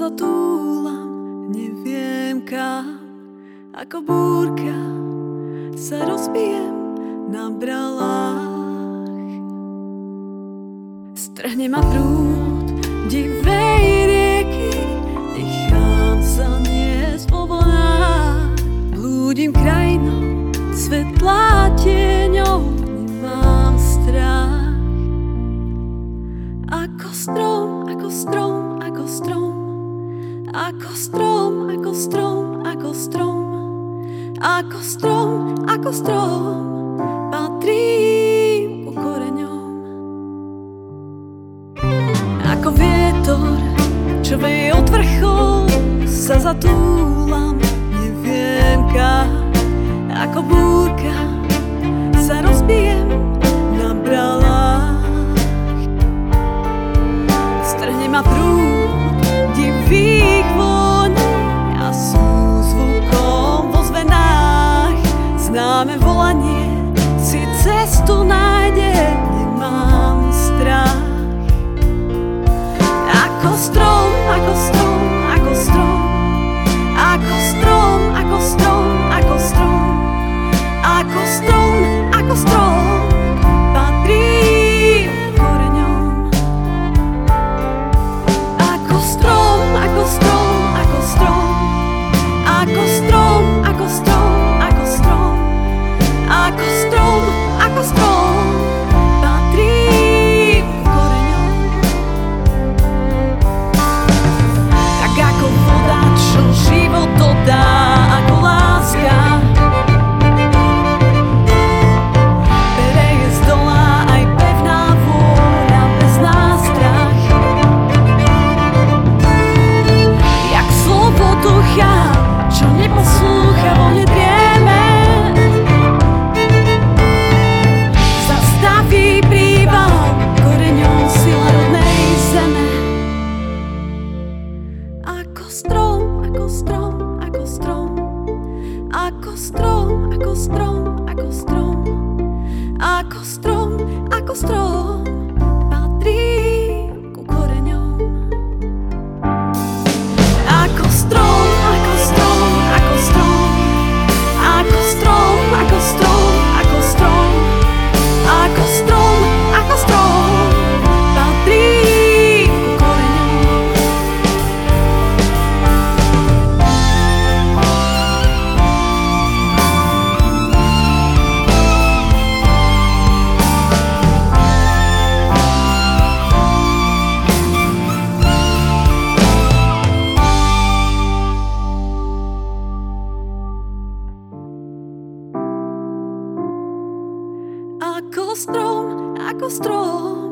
sa túlam, neviem kam, ako búrka sa rozbijem na bralách. Strhne ma prúd divej rieky, nechám sa niesť vo vlnách. Blúdim krajinou, svetlá tieňou, nemám strach. Ako strom, ako strom, ako strom, ako strom, ako strom, ako strom, ako strom, ako strom, patrím ku koreňom. Ako vietor, čo veje od vrchov, sa zatúlam, neviem kam, ako búrka sa rozbijem na bralách. Strhne ma prúd divých voní a sú zvukom vo zvenách. Známe volanie si cestu nájde, nemám strach. Ako strom, ako strom, ako strom, ako strom, ako strom, ako strom, ako strom, ako strom, patrím koreňom. Ako strom, ako strom, ako strom, ako strom, ako strom, ako strom, ako strom, ako strom, patrím koreňom. Tak ako voda, čo život dodá, ako láska berie z dola, aj pevná vôľa bez nástrach. Jak slovo ducha, čo neposlúcha, vo mne drieme, zastaví príval koreňom sila rodnej zeme. Ako strom, ako strom, ako strom, ako strom, ako strom, ako strom, ako strom, ako strom, patrím ku koreňom. Ako strom, ako strom, ako strom, ako strom, ako strom, ako strom, ako strom, ako strom, patrím ku koreňom. Ako strom, ako strom,